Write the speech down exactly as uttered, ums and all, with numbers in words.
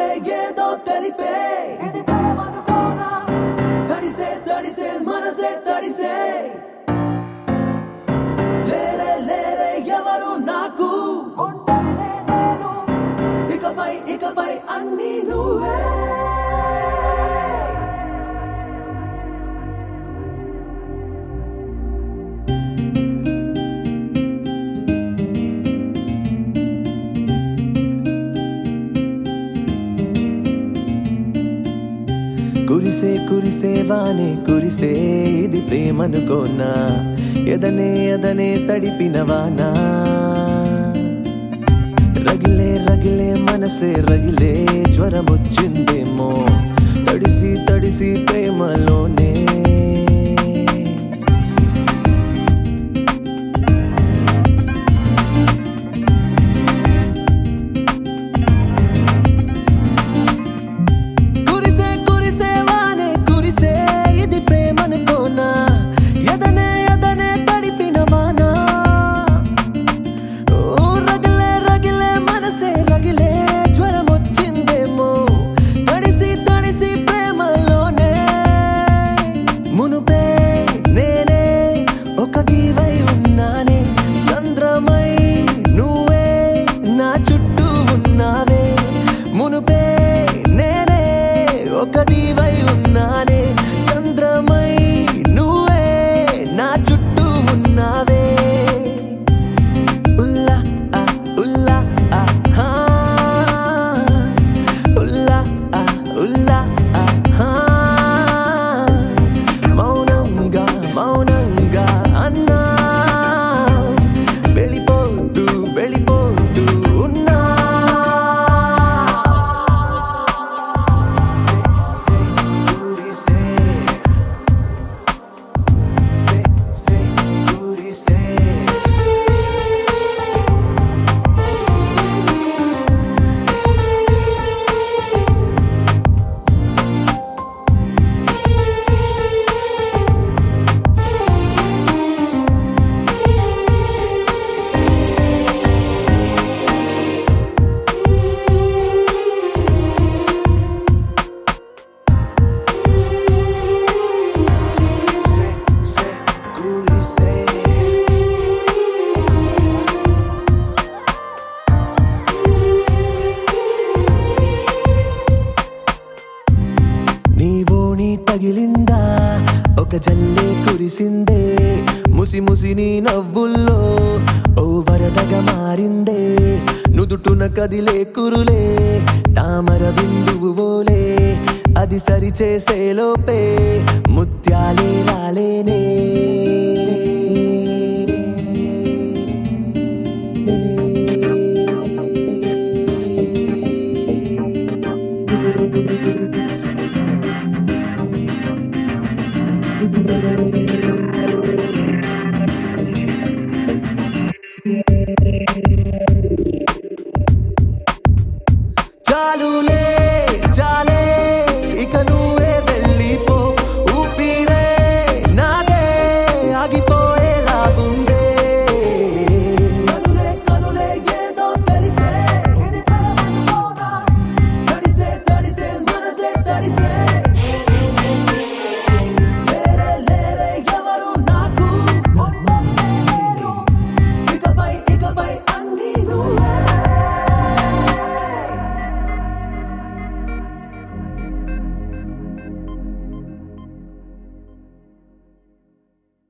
నువ్వే ఏదో తెలిపే ఇది ప్రేమనుకోనా తడిసే తడిసే మనసే తడిసే లేరే లేరే ఎవరు నాకు ఒంటరినే నేను ఇకపై ఇకపై అన్నీ నువ్వే కురిసే కురిసే వానే కురిసే ఇది ప్రేమనుకోనా ఎదనే ఎదనే తడిపిన వానా రగిలే రగిలే మనసే రగిలే జ్వరమొచ్చిందేమో తడిసి తడిసి ప్రేమలోనే తగిలిందా ఒక జల్లే కురిసిందే ముసి ముసి నీ నవ్వుల్లో ఓ వరదగా మారిందే నుదుటున కదిలే కురులే తామర బిందువు ఓలే అది సరి చేసే లోపే ముత్యాలే రాలేనే చాలులే